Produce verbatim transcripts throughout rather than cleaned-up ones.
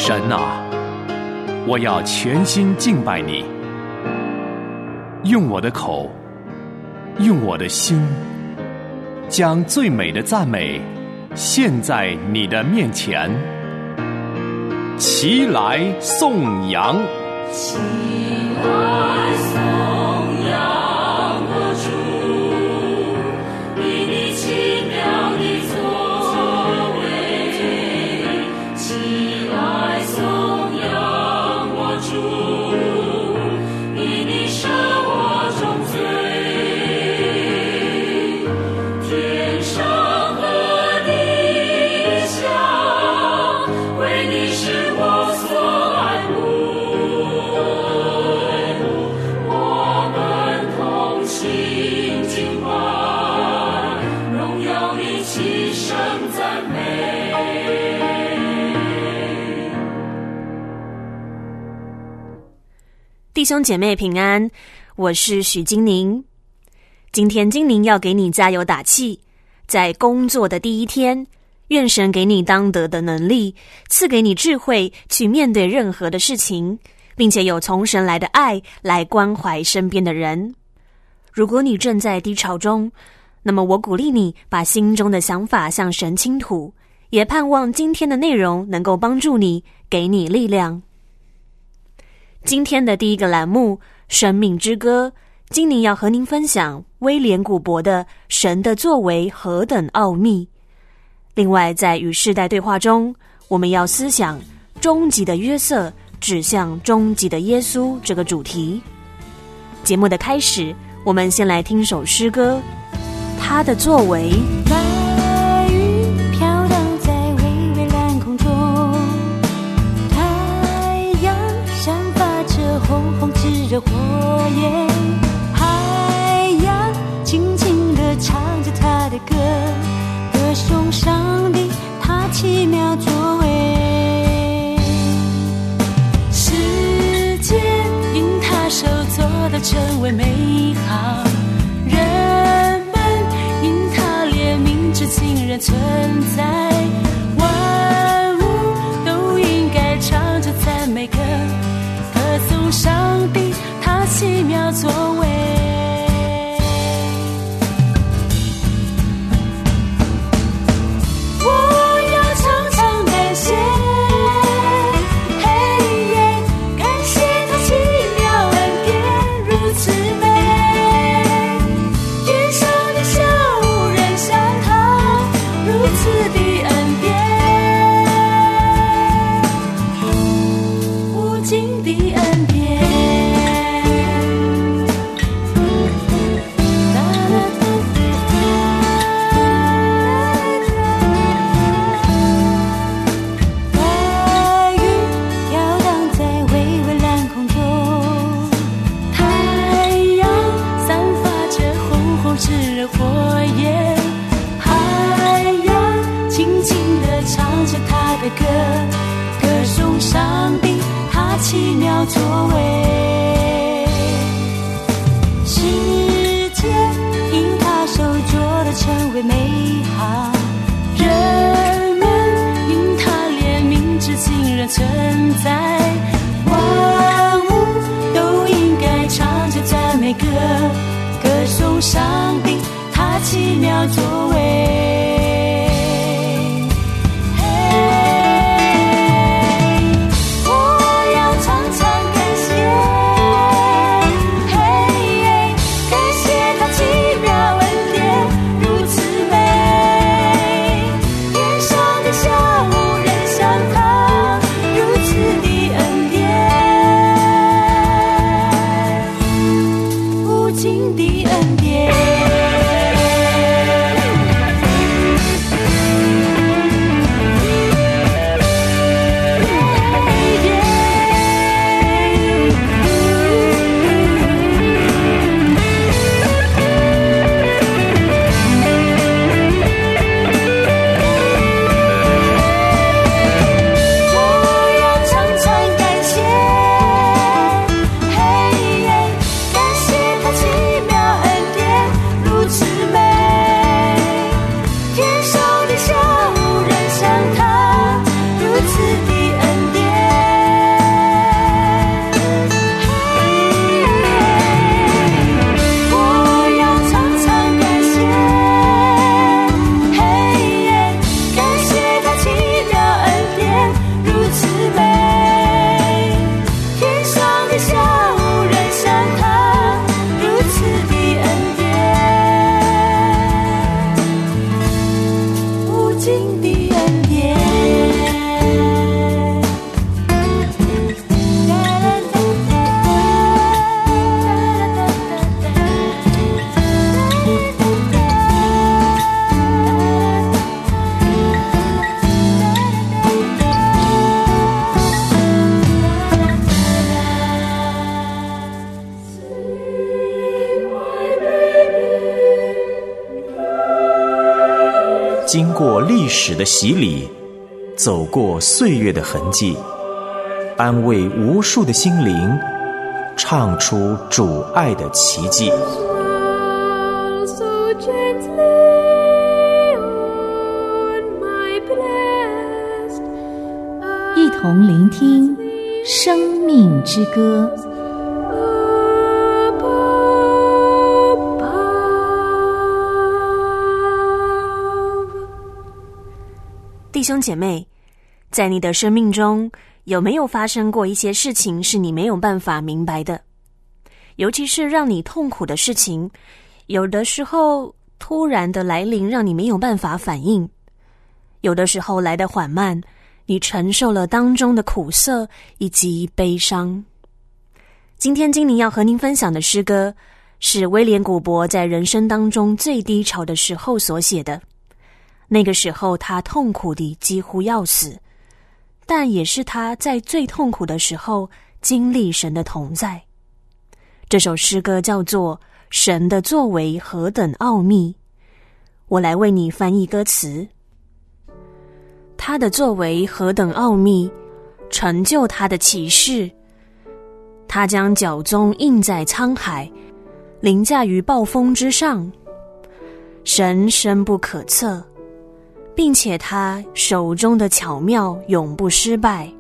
神啊，我要全心敬拜你，用我的口，用我的心，将最美的赞美献在你的面前。齐来颂扬， 齐来颂扬我主，以你奇妙的作为。齐来颂扬我主，以你赦我众罪。天上和地下，为你是我所爱慕。我们同心敬拜，荣耀你齐声赞美。 弟兄姐妹平安，我是许金宁。今天金宁要给你加油打气，在工作的第一天，愿神给你当得的能力，赐给你智慧去面对任何的事情，并且有从神来的爱来关怀身边的人。如果你正在低潮中，那么我鼓励你把心中的想法向神倾吐，也盼望今天的内容能够帮助你，给你力量。今天的第一个栏目生命之歌，今年要和您分享威廉古伯的神的作为何等奥秘。另外在与世代对话中，我们要思想终极的约瑟指向终极的耶稣这个主题。节目的开始，我们先来听首诗歌，他的作为。 白云飘荡在微微蓝空中，太阳散发着红红炙热火焰，海洋静静地唱着他的歌，歌颂上帝他奇妙作为。世界因他手做的成为美好，人们因他怜悯之情人存在，万物都应该唱着赞美歌，歌颂上帝他奇妙作为。 无尽的恩典。 经过历史的洗礼，走过岁月的痕迹，安慰无数的心灵，唱出主爱的奇迹。 一同聆听生命之歌。 弟兄姐妹，在你的生命中，有没有发生过一些事情是你没有办法明白的？尤其是让你痛苦的事情，有的时候突然的来临，让你没有办法反应；有的时候来得缓慢，你承受了当中的苦涩以及悲伤。今天精灵要和您分享的诗歌，是威廉古伯在人生当中最低潮的时候所写的。那个时候他痛苦地几乎要死，但也是他在最痛苦的时候经历神的同在。这首诗歌叫做《神的作为何等奥秘》，我来为你翻译歌词。他的作为何等奥秘，成就他的启示。他将脚踪印在沧海，凌驾于暴风之上。神深不可测，并且他手中的巧妙永不失败。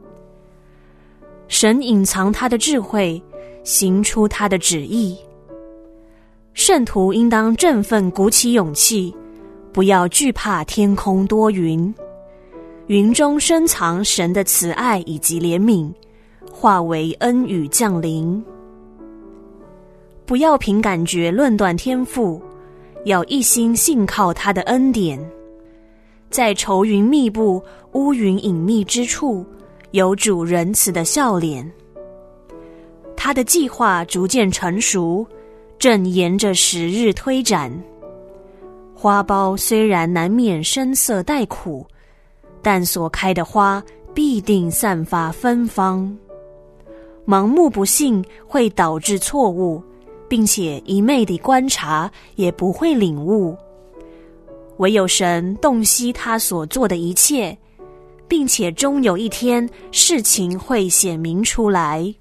神隐藏他的智慧，行出他的旨意。圣徒应当振奋鼓起勇气，不要惧怕天空多云。云中深藏神的慈爱以及怜悯，化为恩雨降临。不要凭感觉论断天赋，要一心信靠他的恩典。在愁云密布、乌云隐秘之处，有主仁慈的笑脸。他的计划逐渐成熟，正沿着时日推展。花苞虽然难免深色带苦，但所开的花必定散发芬芳。盲目不信会导致错误，并且一昧地观察也不会领悟。唯有神洞悉他所做的一切，并且终有一天事情会显明出来。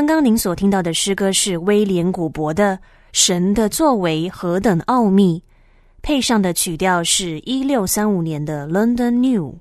刚刚您所听到的诗歌是威廉·古伯的《神的作为何等奥秘》，配上的曲调是一六三五年的 London New。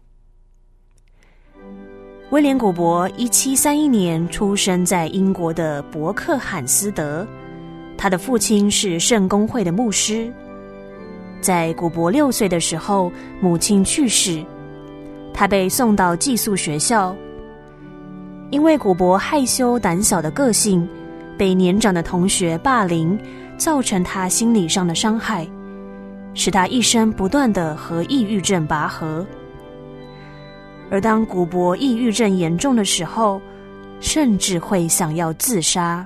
威廉·古伯一七三一年出生在英国的伯克罕斯德，他的父亲是圣公会的牧师。在古伯六岁的时候，母亲去世，他被送到寄宿学校。因为古伯害羞胆小的个性，被年长的同学霸凌，造成他心理上的伤害，使他一生不断地和抑郁症拔河。而当古伯抑郁症严重的时候，甚至会想要自杀。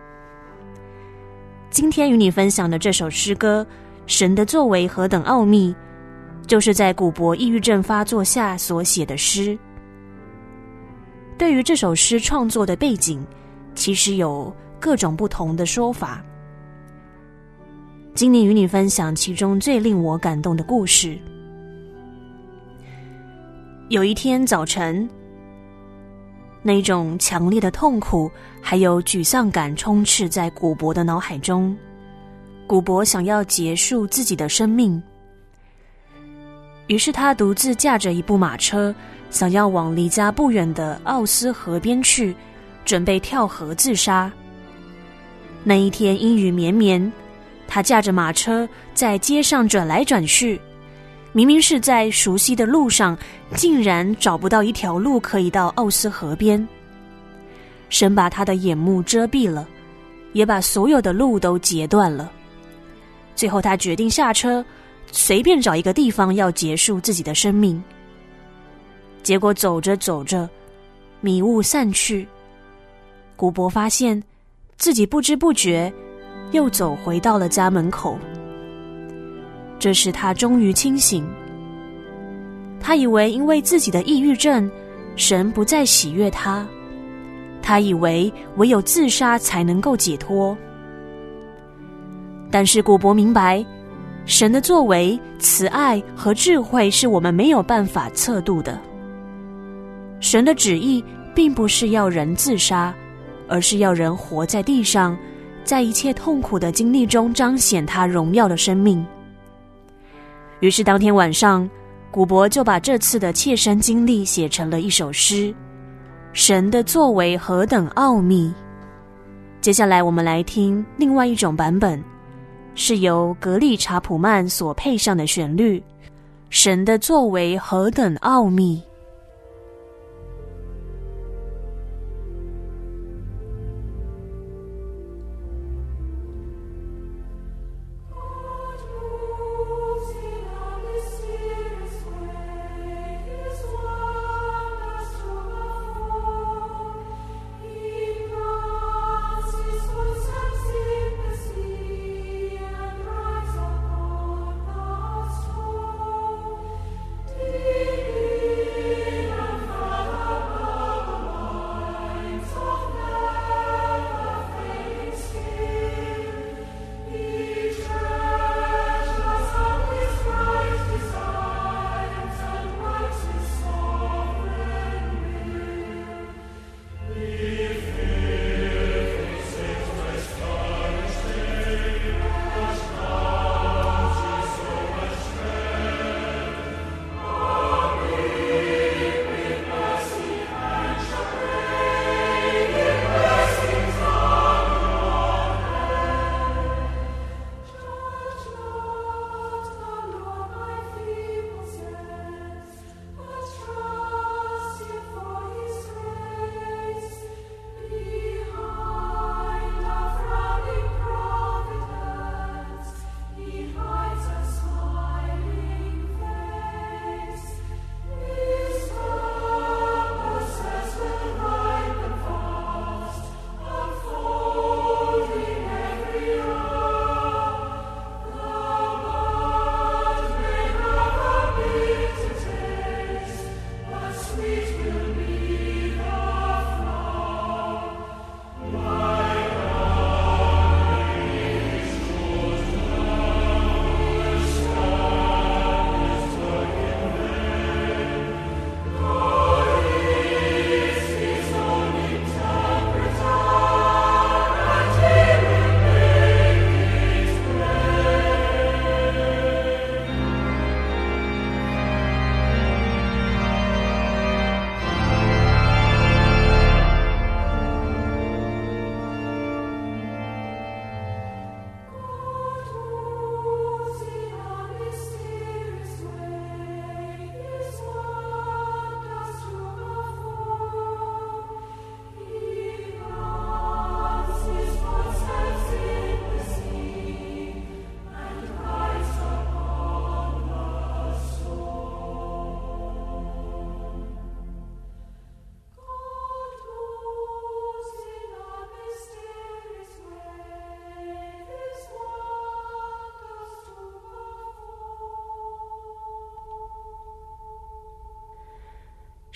今天与你分享的这首诗歌《神的作为何等奥秘》，就是在古伯抑郁症发作下所写的诗。对于这首诗创作的背景，其实有各种不同的说法。今年与你分享其中最令我感动的故事。有一天早晨，那种强烈的痛苦还有沮丧感充斥在古伯的脑海中。古伯想要结束自己的生命，于是他独自驾着一部马车，想要往离家不远的奥斯河边去，准备跳河自杀。那一天阴雨绵绵，他驾着马车在街上转来转去，明明是在熟悉的路上，竟然找不到一条路可以到奥斯河边。神把他的眼目遮蔽了，也把所有的路都截断了。最后他决定下车，随便找一个地方要结束自己的生命。结果走着走着，迷雾散去，古伯发现自己不知不觉又走回到了家门口。这时他终于清醒，他以为因为自己的抑郁症，神不再喜悦他，他以为唯有自杀才能够解脱。但是古伯明白，神的作为、慈爱和智慧是我们没有办法测度的。神的旨意并不是要人自杀，而是要人活在地上，在一切痛苦的经历中彰显他荣耀的生命。于是当天晚上，古伯就把这次的切身经历写成了一首诗，神的作为何等奥秘。接下来我们来听另外一种版本，是由格利查普曼所配上的旋律，神的作为何等奥秘。 Thank you.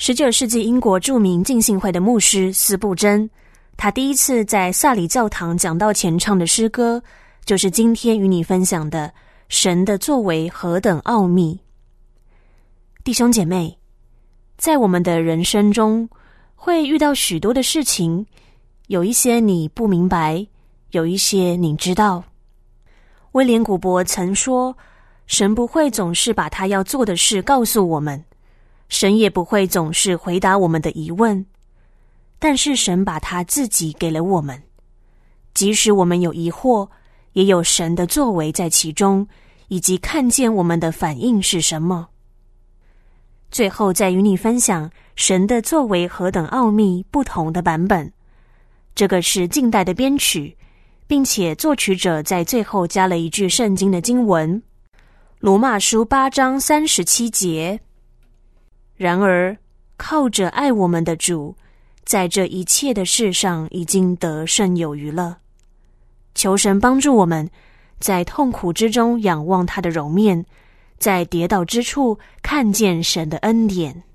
十九世纪英国著名浸信会的牧师司布真，他第一次在萨里教堂讲道前唱的诗歌，就是今天与你分享的神的作为何等奥秘。弟兄姐妹，在我们的人生中会遇到许多的事情，有一些你不明白，有一些你知道。威廉古伯曾说，神不会总是把他要做的事告诉我们，神也不会总是回答我们的疑问，但是神把他自己给了我们，即使我们有疑惑，也有神的作为在其中，以及看见我们的反应是什么。最后再与你分享神的作为何等奥秘不同的版本，这个是近代的编曲，并且作曲者在最后加了一句圣经的经文，罗马书八章三十七节，然而靠着爱我们的主，在这一切的事上已经得胜有余了。求神帮助我们在痛苦之中仰望他的容面，在跌倒之处看见神的恩典。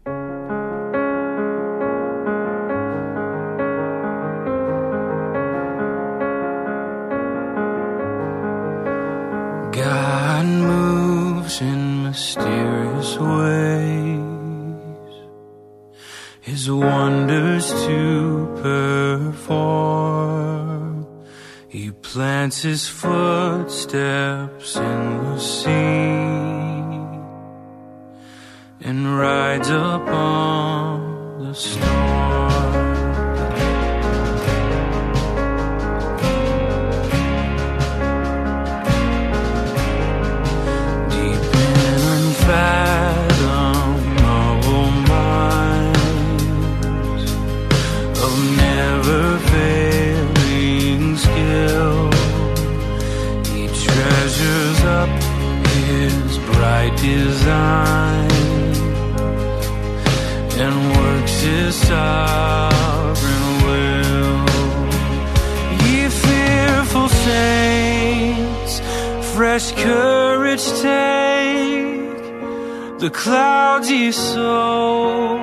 God moves in mysterious ways, His wonders to perform. He plants His footsteps in the sea and rides upon the storm. Unfathomable minds of never-failing skill, He treasures up His bright design and works His sovereign will. Ye fearful saints, fresh courage take, the clouds ye so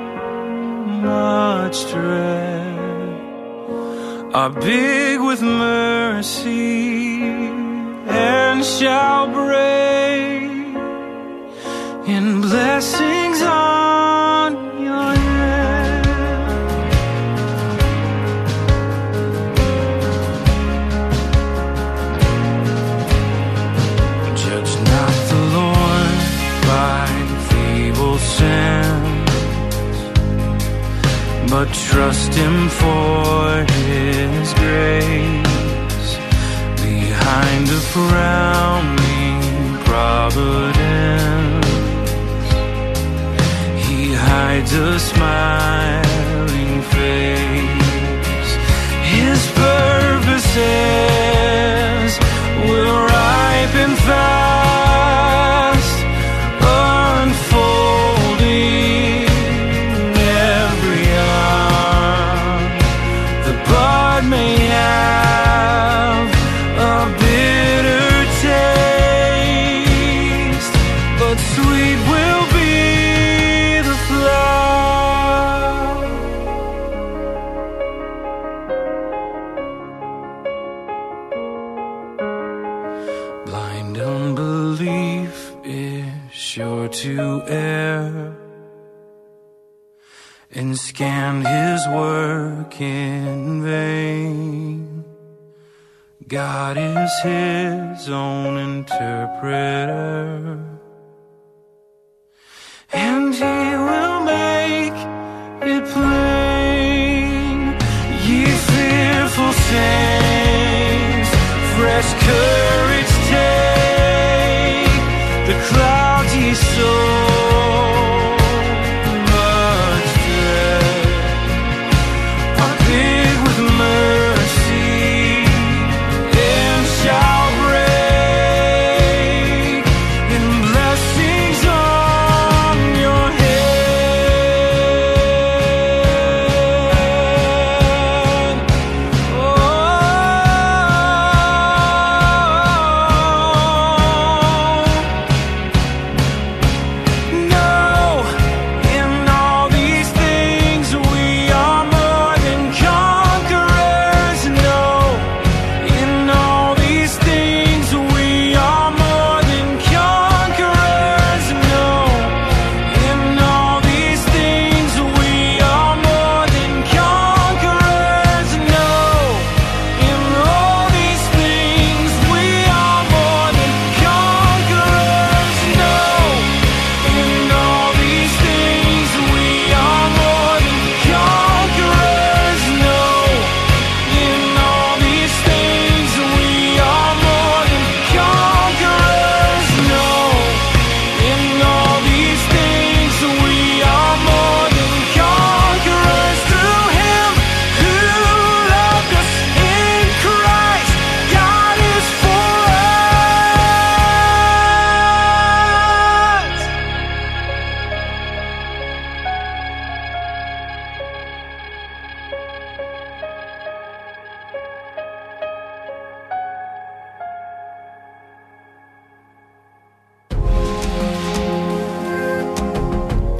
much dread are big with mercy and shall break in blessings on your head. Judge not the Lord by feeble sense, but trust Him for His grace. Behind a frowning providence, He hides a smiling face. His purposes will ripen fast, unfolding every hour. The bud may have a bitter taste, but sweet will be the flower. Blind unbelief is sure to err and scan His work in vain. God is His own interpreter, and He will make it plain. Ye fearful saints, fresh courage take, the clouds ye so much dread are big with mercy and shall break in blessings on your head. Oh,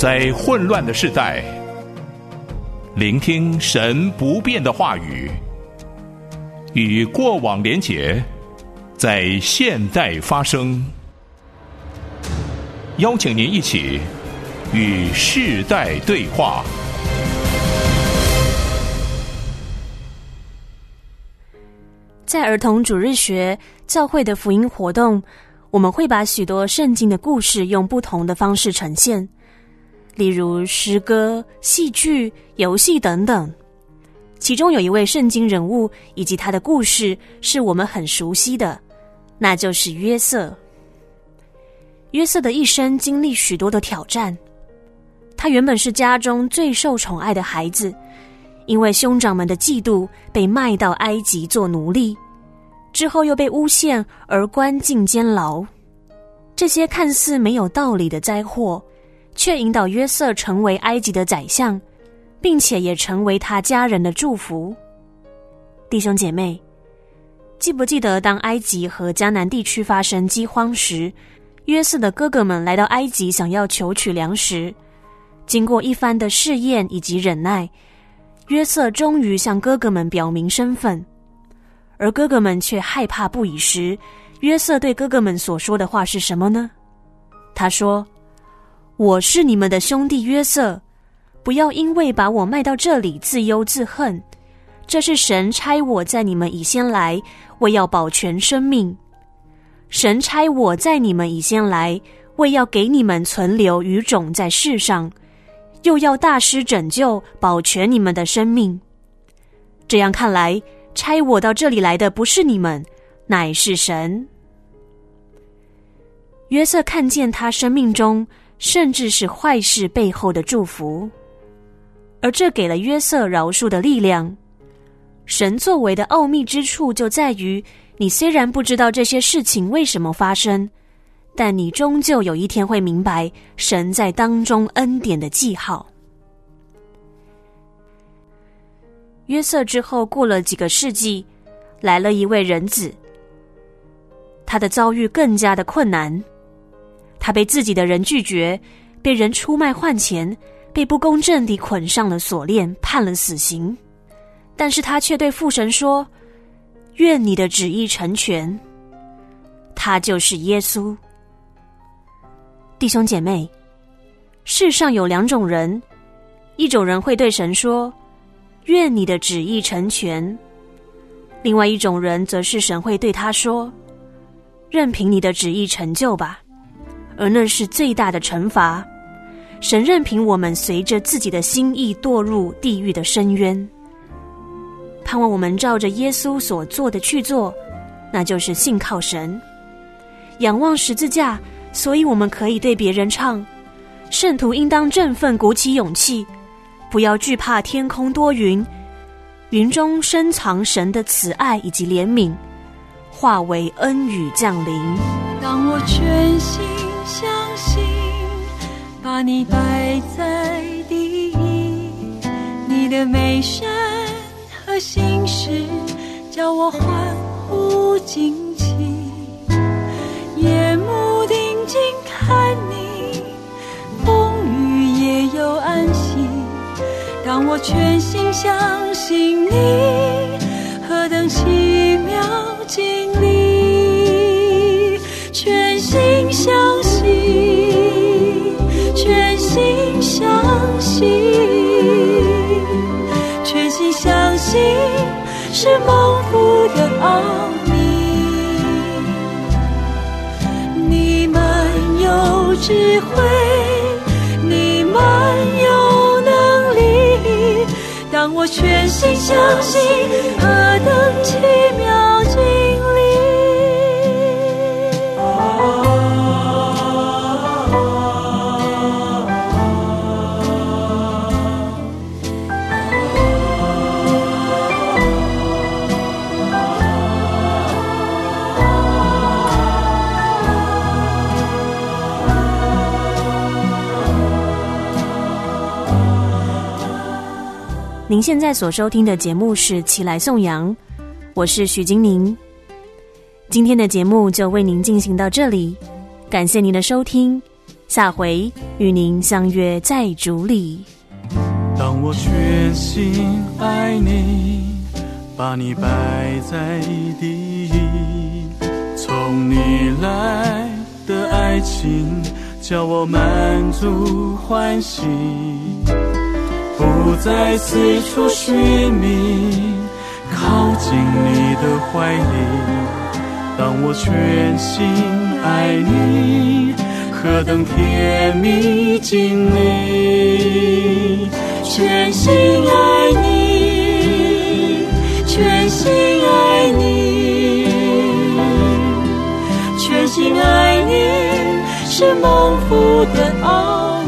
在混乱的世代，聆听神不变的话语，与过往连结，在现代发生。邀请您一起与世代对话。 在儿童主日学教会的福音活动，我们会把许多圣经的故事用不同的方式呈现，例如诗歌、戏剧、游戏等等。其中有一位圣经人物以及他的故事是我们很熟悉的，那就是约瑟。约瑟的一生经历许多的挑战，他原本是家中最受宠爱的孩子，因为兄长们的嫉妒被卖到埃及做奴隶，之后又被诬陷而关进监牢。这些看似没有道理的灾祸，却引导约瑟成为埃及的宰相，并且也成为他家人的祝福。弟兄姐妹，记不记得当埃及和迦南地区发生饥荒时，约瑟的哥哥们来到埃及想要求取粮食，经过一番的试验以及忍耐，约瑟终于向哥哥们表明身份，而哥哥们却害怕不已时，约瑟对哥哥们所说的话是什么呢？他说：我是你们的兄弟约瑟，不要因为把我卖到这里自忧自恨，这是神差我在你们以先来，为要保全生命。神差我在你们以先来，为要给你们存留余种在世上，又要大施拯救，保全你们的生命。这样看来，差我到这里来的不是你们，乃是神。约瑟看见他生命中甚至是坏事背后的祝福，而这给了约瑟饶恕的力量。神作为的奥秘之处就在于，你虽然不知道这些事情为什么发生，但你终究有一天会明白神在当中恩典的记号。约瑟之后过了几个世纪，来了一位人子，他的遭遇更加的困难。他被自己的人拒绝，被人出卖换钱，被不公正地捆上了锁链，判了死刑。但是他却对父神说：愿你的旨意成全。他就是耶稣。弟兄姐妹，世上有两种人，一种人会对神说：愿你的旨意成全。另外一种人则是神会对他说：任凭你的旨意成就吧。而那是最大的惩罚，神任凭我们随着自己的心意堕入地狱的深渊。盼望我们照着耶稣所做的去做，那就是信靠神，仰望十字架。所以我们可以对别人唱：圣徒应当振奋鼓起勇气，不要惧怕天空多云，云中深藏神的慈爱以及怜悯，化为恩雨降临。 当我全心相信，把你摆在第一，你的美善和心事叫我欢呼惊奇，夜幕定睛看你，风雨也有安息。当我全心相信你，何等奇妙经历，全心相信，全心相信，全心相信是蒙福的奥秘。你满有智慧，你满有能力，当我全心相信，何等奇妙经历。 您现在所收听的节目是《起来颂扬》，我是许金宁。今天的节目就为您进行到这里，感谢您的收听， 下回与您相约在主里。 当我全心爱你，把你摆在第一，从你来的爱情叫我满足欢喜，不再四处寻觅，靠近你的怀里。当我全心爱你，何等甜蜜经历，全心爱你，全心爱你，全心爱你，是蒙福的奥